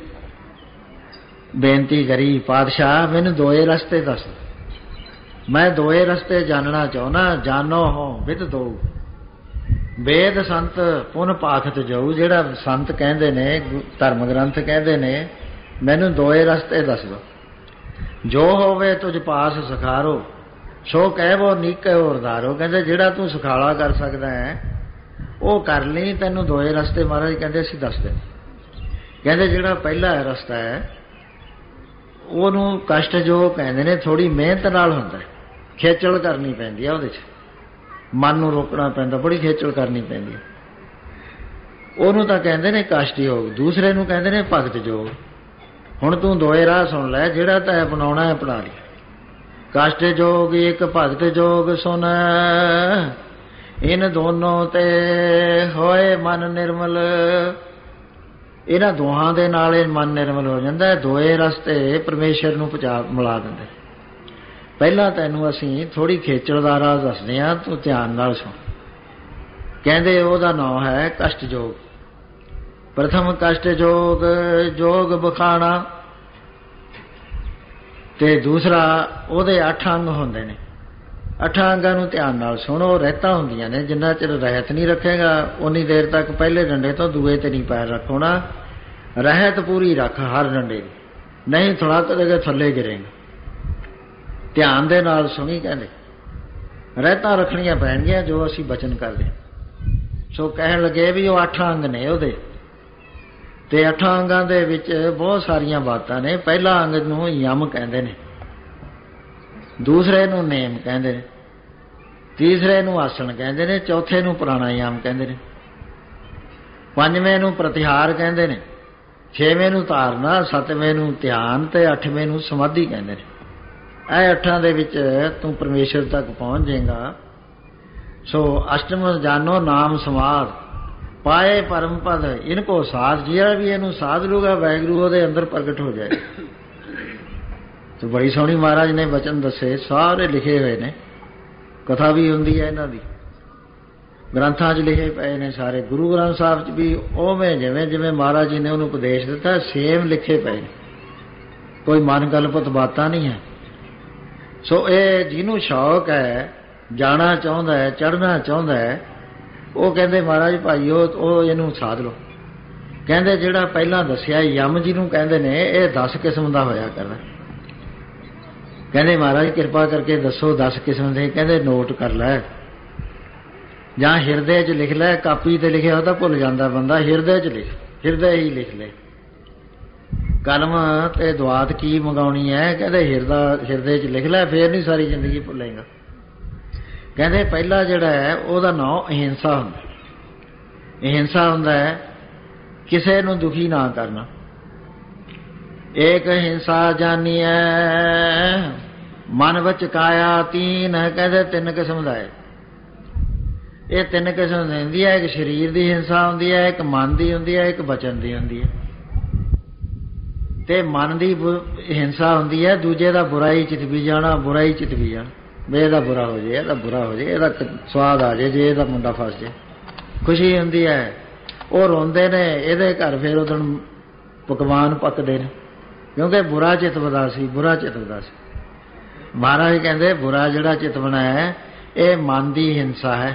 ਬੇਨਤੀ ਕਰੀ, ਪਾਤਸ਼ਾਹ ਮੈਨੂੰ ਦੋਏ ਰਸਤੇ ਦੱਸ, ਮੈਂ ਦੋਏ ਰਸਤੇ ਜਾਣਨਾ ਚਾਹੁੰਦਾ। ਜਾਨੋ ਹੋ ਵਿਦ ਦੋ ਵੇਦ ਸੰਤ ਪੁਨ ਪਾਖਤ ਜਾਊ। ਜਿਹੜਾ ਸੰਤ ਕਹਿੰਦੇ ਨੇ, ਧਰਮ ਗ੍ਰੰਥ ਕਹਿੰਦੇ ਨੇ, ਮੈਨੂੰ ਦੋਏ ਰਸਤੇ ਦੱਸ ਦੋ। ਜੋ ਹੋਵੇ ਤੁਝ ਪਾਸ ਸਿਖਾਰੋ, ਸੋ ਕਹਿਵੋ ਨੀਕੇ ਉਰਦਾਰੋ। ਕਹਿੰਦੇ ਜਿਹੜਾ ਤੂੰ ਸਿਖਾਲਾ ਕਰ ਸਕਦਾ ਹੈ ਉਹ ਕਰ ਲਈ, ਤੈਨੂੰ ਦੋਏ ਰਸਤੇ ਮਹਾਰਾਜ ਕਹਿੰਦੇ ਅਸੀਂ ਦੱਸਦੇ। ਕਹਿੰਦੇ ਜਿਹੜਾ ਪਹਿਲਾ ਰਸਤਾ ਹੈ ਉਹਨੂੰ ਕਸ਼ਟ ਜੋ ਕਹਿੰਦੇ ਨੇ, ਥੋੜ੍ਹੀ ਮਿਹਨਤ ਨਾਲ ਹੁੰਦਾ, ਖੇਚਲ ਕਰਨੀ ਪੈਂਦੀ ਹੈ। ਉਹਦੇ 'ਚ ਮਨ ਨੂੰ ਰੋਕਣਾ ਪੈਂਦਾ, ਬੜੀ ਖੇਚਲ ਕਰਨੀ ਪੈਂਦੀ ਹੈ। ਉਹਨੂੰ ਤਾਂ ਕਹਿੰਦੇ ਨੇ ਕਸ਼ਟ ਯੋਗ। ਦੂਸਰੇ ਨੂੰ ਕਹਿੰਦੇ ਨੇ ਭਗਤ ਯੋਗ। ਹੁਣ ਤੂੰ ਦੋਏ ਰਾਹ ਸੁਣ ਲੈ, ਜਿਹੜਾ ਤਾਂ ਅਪਣਾਉਣਾ ਹੈ ਅਪਣਾ ਲਈ। ਕਸ਼ਟ ਯੋਗ ਇੱਕ ਭਗਤ ਯੋਗ ਸੁਣ, ਇਨ ਦੋਨੋਂ ਤੇ ਹੋਏ ਮਨ ਨਿਰਮਲ। ਇਹਨਾਂ ਦੋਹਾਂ ਦੇ ਨਾਲ ਇਹ ਮਨ ਨਿਰਮਲ ਹੋ ਜਾਂਦਾ। ਦੋਏ ਰਸਤੇ ਪਰਮੇਸ਼ਰ ਨੂੰ ਪਹੁੰਚਾ ਮਿਲਾ ਦਿੰਦੇ। ਪਹਿਲਾਂ ਤੈਨੂੰ ਅਸੀਂ ਥੋੜ੍ਹੀ ਖੇਚਲ ਦਾ ਰਾਹ ਦੱਸਦੇ ਹਾਂ, ਤੂੰ ਧਿਆਨ ਨਾਲ ਸੁਣ। ਕਹਿੰਦੇ ਉਹਦਾ ਨਾਮ ਹੈ ਕਸ਼ਟ ਯੋਗ। ਪ੍ਰਥਮ ਕਸ਼ਟ ਯੋਗ ਯੋਗ ਬਖਾਣਾ, ਤੇ ਦੂਸਰਾ ਉਹਦੇ ਅੱਠ ਅੰਗ ਹੁੰਦੇ ਨੇ। ਅੱਠਾਂ ਅੰਗਾਂ ਨੂੰ ਧਿਆਨ ਨਾਲ ਸੁਣੋ। ਰਹਿਤਾਂ ਹੁੰਦੀਆਂ ਨੇ, ਜਿੰਨਾ ਚਿਰ ਰਹਿਤ ਨਹੀਂ ਰੱਖੇਗਾ ਉਨੀ ਦੇਰ ਤੱਕ ਪਹਿਲੇ ਡੰਡੇ ਤੋਂ ਦੂਏ ਤੇ ਨਹੀਂ ਪੈਰ ਰੱਖਣਾ। ਰਹਿਤ ਪੂਰੀ ਰੱਖ ਹਰ ਡੰਡੇ ਦੀ, ਨਹੀਂ ਥੋੜਾ ਕਦੇ ਥੱਲੇ ਗਿਰੇਗਾ। ਧਿਆਨ ਦੇ ਨਾਲ ਸੁਣੀ। ਕਹਿੰਦੇ ਰਹਿਤਾਂ ਰੱਖਣੀਆਂ ਪੈਣਗੀਆਂ ਜੋ ਅਸੀਂ ਬਚਨ ਕਰਦੇ। ਸੋ ਕਹਿਣ ਲੱਗੇ ਵੀ ਉਹ ਅੱਠ ਅੰਗ ਨੇ ਉਹਦੇ, ਤੇ ਅੱਠਾਂ ਅੰਗਾਂ ਦੇ ਵਿੱਚ ਬਹੁਤ ਸਾਰੀਆਂ ਬਾਤਾਂ ਨੇ। ਪਹਿਲਾ ਅੰਗ ਨੂੰ ਯਮ ਕਹਿੰਦੇ ਨੇ, ਦੂਸਰੇ ਨੂੰ ਨੇਮ ਕਹਿੰਦੇ ਨੇ, ਤੀਸਰੇ ਨੂੰ ਆਸਣ ਕਹਿੰਦੇ ਨੇ, ਚੌਥੇ ਨੂੰ ਪ੍ਰਾਣਾਯਾਮ ਕਹਿੰਦੇ ਨੇ, ਪੰਜਵੇਂ ਨੂੰ ਪ੍ਰਤਿਹਾਰ ਕਹਿੰਦੇ ਨੇ, ਛੇਵੇਂ ਨੂੰ ਧਾਰਨਾ, ਸੱਤਵੇਂ ਨੂੰ ਧਿਆਨ, ਤੇ ਅੱਠਵੇਂ ਨੂੰ ਸਮਾਧੀ ਕਹਿੰਦੇ ਨੇ। ਇਹ ਅੱਠਾਂ ਦੇ ਵਿੱਚ ਤੂੰ ਪਰਮੇਸ਼ਰ ਤੱਕ ਪਹੁੰਚ ਜਾਏਗਾ। ਸੋ ਅਸ਼ਟਮ ਜਾਨੋ ਨਾਮ ਸਮਾਧ, ਪਾਏ ਪਰਮ ਪਦ ਇਨਕੋ ਸਾਧ। ਜਿਹੜਾ ਵੀ ਇਹਨੂੰ ਸਾਧ ਲੂਗਾ ਵਾਹਿਗੁਰੂ ਉਹਦੇ ਅੰਦਰ ਪ੍ਰਗਟ ਹੋ ਜਾਏਗਾ। ਤੇ ਬੜੀ ਸੋਹਣੀ ਮਹਾਰਾਜ ਨੇ ਬਚਨ ਦੱਸੇ, ਸਾਰੇ ਲਿਖੇ ਹੋਏ ਨੇ। ਕਥਾ ਵੀ ਹੁੰਦੀ ਹੈ ਇਹਨਾਂ ਦੀ, ਗ੍ਰੰਥਾਂ 'ਚ ਲਿਖੇ ਪਏ ਨੇ ਸਾਰੇ। ਗੁਰੂ ਗ੍ਰੰਥ ਸਾਹਿਬ 'ਚ ਵੀ ਉਵੇਂ ਜਿਵੇਂ ਜਿਵੇਂ ਮਹਾਰਾਜ ਜੀ ਨੇ ਉਹਨੂੰ ਉਪਦੇਸ਼ ਦਿੱਤਾ ਸੇਮ ਲਿਖੇ ਪਏ ਨੇ, ਕੋਈ ਮਨ ਗਲਪਤ ਬਾਤਾਂ ਨਹੀਂ ਹੈ। ਸੋ ਇਹ ਜਿਹਨੂੰ ਸ਼ੌਕ ਹੈ, ਜਾਣਾ ਚਾਹੁੰਦਾ ਹੈ, ਚੜ੍ਹਨਾ ਚਾਹੁੰਦਾ ਹੈ, ਉਹ ਕਹਿੰਦੇ ਮਹਾਰਾਜ ਭਾਈ ਉਹ ਉਹ ਇਹਨੂੰ ਸਾਧ ਲਓ। ਕਹਿੰਦੇ ਜਿਹੜਾ ਪਹਿਲਾਂ ਦੱਸਿਆ ਯਮ ਜਿਹਨੂੰ ਕਹਿੰਦੇ ਨੇ, ਇਹ ਦਸ ਕਿਸਮ ਦਾ ਹੋਇਆ ਕਰਦਾ। ਕਹਿੰਦੇ ਮਹਾਰਾਜ ਕਿਰਪਾ ਕਰਕੇ ਦੱਸੋ ਦਸ ਕਿਸਮ ਦੇ। ਕਹਿੰਦੇ ਨੋਟ ਕਰ ਲੈ, ਜਾਂ ਹਿਰਦੇ 'ਚ ਲਿਖ ਲੈ। ਕਾਪੀ 'ਤੇ ਲਿਖਿਆ ਉਹ ਤਾਂ ਭੁੱਲ ਜਾਂਦਾ ਬੰਦਾ, ਹਿਰਦੇ 'ਚ ਲਿਖ, ਹਿਰਦੇ ਹੀ ਲਿਖ ਲੈ। ਕਲਮ ਤੇ ਦੁਆਤ ਕੀ ਮੰਗਾਉਣੀ ਹੈ? ਕਹਿੰਦੇ ਹਿਰਦਾ ਹਿਰਦੇ 'ਚ ਲਿਖ ਲੈ, ਫੇਰ ਨਹੀਂ ਸਾਰੀ ਜ਼ਿੰਦਗੀ ਭੁੱਲੇਗਾ। ਕਹਿੰਦੇ ਪਹਿਲਾ ਜਿਹੜਾ ਹੈ ਉਹਦਾ ਨਾਮ ਅਹਿੰਸਾ ਹੁੰਦਾ। ਅਹਿੰਸਾ ਹੁੰਦਾ ਹੈ ਕਿਸੇ ਨੂੰ ਦੁਖੀ ਨਾ ਕਰਨਾ। ਏਕ ਹਿੰਸਾ ਜਾਨੀਐ ਮਨ ਵਿੱਚ ਕਾਇਆ ਤੀਨ। ਕਹਿੰਦੇ ਤਿੰਨ ਕਿਸਮ ਦਾ ਹੈ ਇਹ। ਤਿੰਨ ਕਿਸਮ ਦੀ ਹੁੰਦੀ ਹੈ। ਇੱਕ ਸਰੀਰ ਦੀ ਹਿੰਸਾ ਹੁੰਦੀ ਹੈ, ਇੱਕ ਮਨ ਦੀ ਹੁੰਦੀ ਹੈ, ਇੱਕ ਬਚਨ ਦੀ ਹੁੰਦੀ ਹੈ। ਤੇ ਮਨ ਦੀ ਹਿੰਸਾ ਹੁੰਦੀ ਹੈ ਦੂਜੇ ਦਾ ਬੁਰਾਈ ਚਿਤਵੀ ਜਾਣਾ, ਬੁਰਾਈ ਚਿਤਵੀ ਜਾਣਾ, ਵੀ ਇਹਦਾ ਬੁਰਾ ਹੋ ਜਾਏ, ਇਹਦਾ ਬੁਰਾ ਹੋ ਜਾਏ, ਇਹਦਾ ਸਵਾਦ ਆ ਜਾਏ, ਜੇ ਇਹਦਾ ਮੁੰਡਾ ਫਸ ਜਾਏ। ਖੁਸ਼ੀ ਹੁੰਦੀ ਹੈ, ਉਹ ਰੋਂਦੇ ਨੇ, ਇਹਦੇ ਘਰ ਫਿਰ ਉਦੋਂ ਪਕਵਾਨ ਪੱਕਦੇ ਨੇ, ਕਿਉਂਕਿ ਬੁਰਾ ਚਿਤਵਦਾ ਸੀ, ਬੁਰਾ ਚਿਤਵਦਾ ਸੀ। ਮਹਾਰਾਜ ਕਹਿੰਦੇ ਬੁਰਾ ਜਿਹੜਾ ਚਿਤਵਣਾ ਹੈ ਇਹ ਮਨ ਦੀ ਹਿੰਸਾ ਹੈ।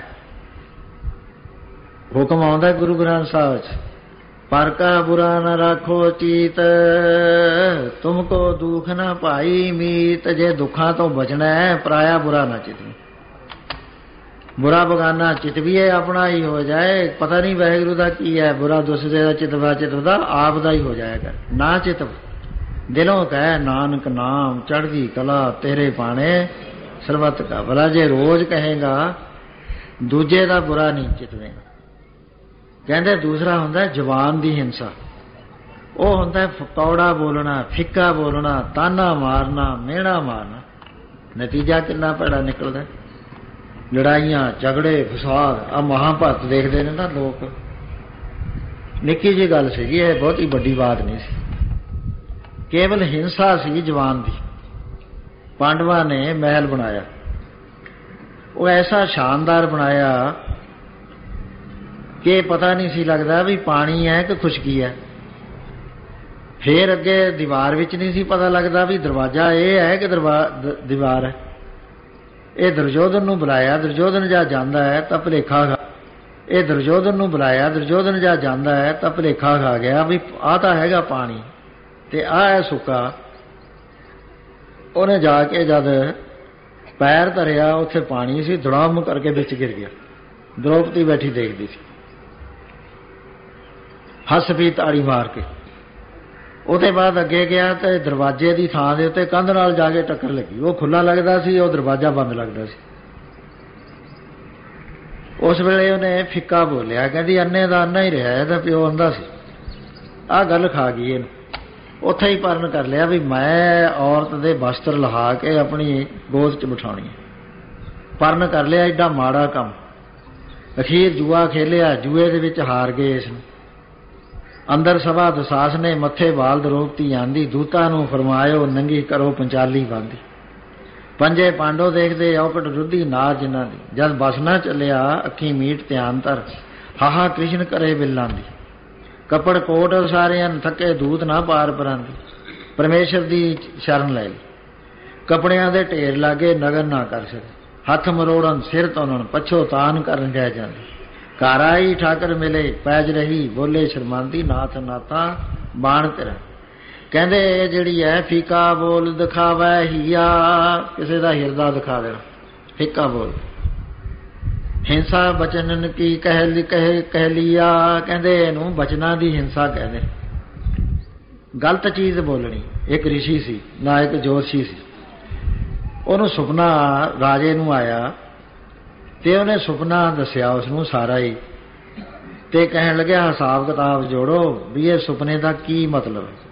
ਹੁਕਮ ਆਉਂਦਾ ਗੁਰੂ ਗ੍ਰੰਥ ਸਾਹਿਬ 'ਚ, ਪਰ ਕਾ ਬੁਰਾ ਨਾ ਰਾਖੋ ਚੀਤ, ਤੁਮ ਕੋ ਦੁੱਖ ਨਾ ਭਾਈ ਮੀਤ। ਜੇ ਦੁੱਖਾਂ ਤੋਂ ਬਚਣਾ ਹੈ ਪਰਾਇਆ ਬੁਰਾ ਨਾ ਚਿਤਵੀ। ਬੁਰਾ ਬਗਾਨਾ ਚਿਤਵੀਏ, ਆਪਣਾ ਹੀ ਹੋ ਜਾਏ। ਪਤਾ ਨਹੀਂ ਵਾਹਿਗੁਰੂ ਦਾ ਕੀ ਹੈ, ਬੁਰਾ ਦੂਸਰੇ ਦਾ ਚਿਤਵਾ ਚਿਤਵਦਾ ਆਪ ਦਾ ਹੀ ਹੋ ਜਾਏਗਾ। ਨਾ ਚਿਤਵ, ਦਿਲੋਂ ਕਹਿ ਨਾਨਕ ਨਾਮ ਚੜ੍ਹਦੀ ਕਲਾ ਤੇਰੇ ਪਾਣੇ ਸਰਬੱਤ ਕਾ ਭਲਾ। ਜੇ ਰੋਜ਼ ਕਹੇਗਾ ਦੂਜੇ ਦਾ ਬੁਰਾ ਨਹੀਂ ਚਿਤਵੇਗਾ। ਕਹਿੰਦੇ ਦੂਸਰਾ ਹੁੰਦਾ ਜ਼ੁਬਾਨ ਦੀ ਹਿੰਸਾ। ਉਹ ਹੁੰਦਾ ਕੌੜਾ ਬੋਲਣਾ, ਫਿੱਕਾ ਬੋਲਣਾ, ਤਾਨਾ ਮਾਰਨਾ, ਮਿਹਣਾ ਮਾਰਨਾ। ਨਤੀਜਾ ਕਿੰਨਾ ਭੈੜਾ ਨਿਕਲਦਾ। ਲੜਾਈਆਂ, ਝਗੜੇ, ਫਸਾਦ। ਆ ਮਹਾਭਾਰਤ ਦੇਖਦੇ ਨੇ ਨਾ ਲੋਕ, ਨਿੱਕੀ ਜਿਹੀ ਗੱਲ ਸੀਗੀ, ਇਹ ਬਹੁਤੀ ਵੱਡੀ ਬਾਤ ਨਹੀਂ ਸੀ, ਕੇਵਲ ਹਿੰਸਾ ਸੀ ਜ਼ੁਬਾਨ ਦੀ। ਪਾਂਡਵਾਂ ਨੇ ਮਹਿਲ ਬਣਾਇਆ, ਉਹ ਐਸਾ ਸ਼ਾਨਦਾਰ ਬਣਾਇਆ ਕਿ ਪਤਾ ਨਹੀਂ ਸੀ ਲੱਗਦਾ ਵੀ ਪਾਣੀ ਹੈ ਕਿ ਖੁਸ਼ਕੀ ਹੈ। ਫੇਰ ਅੱਗੇ ਦੀਵਾਰ ਵਿੱਚ ਨਹੀਂ ਸੀ ਪਤਾ ਲੱਗਦਾ ਵੀ ਦਰਵਾਜ਼ਾ ਇਹ ਹੈ ਕਿ ਦੀਵਾਰ ਹੈ। ਇਹ ਦੁਰਯੋਧਨ ਨੂੰ ਬੁਲਾਇਆ, ਦੁਰਯੋਧਨ ਜਾ ਜਾਂਦਾ ਹੈ ਤਾਂ ਭੁਲੇਖਾ ਖਾ ਇਹ ਦੁਰਯੋਧਨ ਨੂੰ ਬੁਲਾਇਆ ਦੁਰਯੋਧਨ ਜਾ ਜਾਂਦਾ ਹੈ ਤਾਂ ਭੁਲੇਖਾ ਖਾ ਗਿਆ ਵੀ ਆਹ ਤਾਂ ਹੈਗਾ ਪਾਣੀ ਤੇ ਆਹ ਹੈ ਸੁੱਕਾ। ਉਹਨੇ ਜਾ ਕੇ ਜਦ ਪੈਰ ਧਰਿਆ ਉੱਥੇ ਪਾਣੀ ਸੀ, ਧੜਾਮ ਕਰਕੇ ਵਿੱਚ ਗਿਰ ਗਿਆ। ਦ੍ਰੋਪਦੀ ਬੈਠੀ ਦੇਖਦੀ ਸੀ, ਹੱਸ ਪਈ ਤਾੜੀ ਮਾਰ ਕੇ। ਉਹਦੇ ਬਾਅਦ ਅੱਗੇ ਗਿਆ ਤੇ ਦਰਵਾਜ਼ੇ ਦੀ ਥਾਂ ਦੇ ਉੱਤੇ ਕੰਧ ਨਾਲ ਜਾ ਕੇ ਟੱਕਰ ਲੱਗੀ। ਉਹ ਖੁੱਲਾ ਲੱਗਦਾ ਸੀ, ਉਹ ਦਰਵਾਜ਼ਾ ਬੰਦ ਲੱਗਦਾ ਸੀ। ਉਸ ਵੇਲੇ ਉਹਨੇ ਫਿੱਕਾ ਬੋਲਿਆ, ਕਹਿੰਦੀ ਅੰਨੇ ਦਾ ਅੰਨਾ ਹੀ ਰਿਹਾ, ਇਹਦਾ ਪਿਓ ਅੰਦਾ ਸੀ। ਆਹ ਗੱਲ ਖਾ ਗਈ ਇਹਨੂੰ। ਉੱਥੇ ਹੀ ਪਰਨ ਕਰ ਲਿਆ ਵੀ ਮੈਂ ਔਰਤ ਦੇ ਵਸਤਰ ਲਹਾ ਕੇ ਆਪਣੀ ਗੋਦ 'ਚ ਬਿਠਾਉਣੀ ਹੈ। ਪਰਨ ਕਰ ਲਿਆ, ਐਡਾ ਮਾੜਾ ਕੰਮ। ਅਖੀਰ ਜੂਆ ਖੇਲਿਆ, ਜੂਏ ਦੇ ਵਿੱਚ ਹਾਰ ਗਏ ਇਸ ਨੂੰ। ਅੰਦਰ ਸਭਾ ਦਸਾਸ ਨੇ ਮੱਥੇ ਵਾਲ ਦਰੋਪਤੀ ਆਂਦੀ, ਦੂਤਾਂ ਨੂੰ ਫਰਮਾਇਓ ਨੰਗੀ ਕਰੋ ਪੰਚਾਲੀ ਬੰਦੀ। ਪੰਜੇ ਪਾਂਡੋ ਦੇਖਦੇ ਔਕਟ ਰੁੱਧੀ ਨਾਰ ਜਿਨ੍ਹਾਂ ਦੀ। ਜਦ ਬਸ ਨਾ ਚੱਲਿਆ ਅੱਖੀਂ ਮੀਟ ਧਿਆਨ ਧਰ, ਹਾਹਾ ਕ੍ਰਿਸ਼ਨ ਕਰੇ ਬਿੱਲਾਂ ਦੀ। ਕੱਪੜ ਕੋਟ ਸਾਰਿਆਂ ਥੱਕੇ ਦੂਤ ਨਾ ਪਾਰ ਪਰਾਂਦੀ। ਪਰਮੇਸ਼ਰ ਦੀ ਸ਼ਰਨ ਲੈ ਲਈ, ਕੱਪੜਿਆਂ ਦੇ ਢੇਰ ਲਾਗੇ ਨਗਨ ਨਾ ਕਰ ਸਕੇ। ਹੱਥ ਮਰੋੜਨ ਸਿਰ ਧੋਣਨ ਪੱਛੋ ਤਾਨ ਕਰਨ ਰਹਿ ਜਾਂਦੀ। ਘਰ ਆਈ ਠਾਕਰ ਮਿਲੇ ਪੈਜ ਰਹੀ, ਬੋਲੇ ਸ਼ਰਮਾਂਦੀ ਨਾਥ ਨਾਥਾ ਬਾਣ ਤੇਰਾ। ਕਹਿੰਦੇ ਇਹ ਜਿਹੜੀ ਹੈ ਫੀਕਾ ਬੋਲ ਦਿਖਾਵੈ ਹੀਆ, ਕਿਸੇ ਦਾ ਹਿਰਦਾ ਦਿਖਾ ਦੇਣਾ। ਫਿੱਕਾ ਬੋਲ ਹਿੰਸਾ ਬਚਨ ਕੀ ਕਹਿ ਕਹੇ ਕਹਿ ਲਿਆ। ਕਹਿੰਦੇ ਇਹਨੂੰ ਬਚਨਾਂ ਦੀ ਹਿੰਸਾ ਕਹਿੰਦੇ। ਗਲਤ ਚੀਜ਼ ਬੋਲਣੀ। ਇੱਕ ਰਿਸ਼ੀ ਸੀ ਨਾ ਇੱਕ ਜੋਤਸ਼ੀ ਸੀ, ਉਹਨੂੰ ਸੁਪਨਾ ਰਾਜੇ ਨੂੰ ਆਇਆ ਤੇ ਉਹਨੇ ਸੁਪਨਾ ਦੱਸਿਆ ਉਸਨੂੰ ਸਾਰਾ ਹੀ, ਤੇ ਕਹਿਣ ਲੱਗਿਆ ਹਿਸਾਬ ਕਿਤਾਬ ਜੋੜੋ ਵੀ ਇਹ ਸੁਪਨੇ ਦਾ ਕੀ ਮਤਲਬ ਹੈ।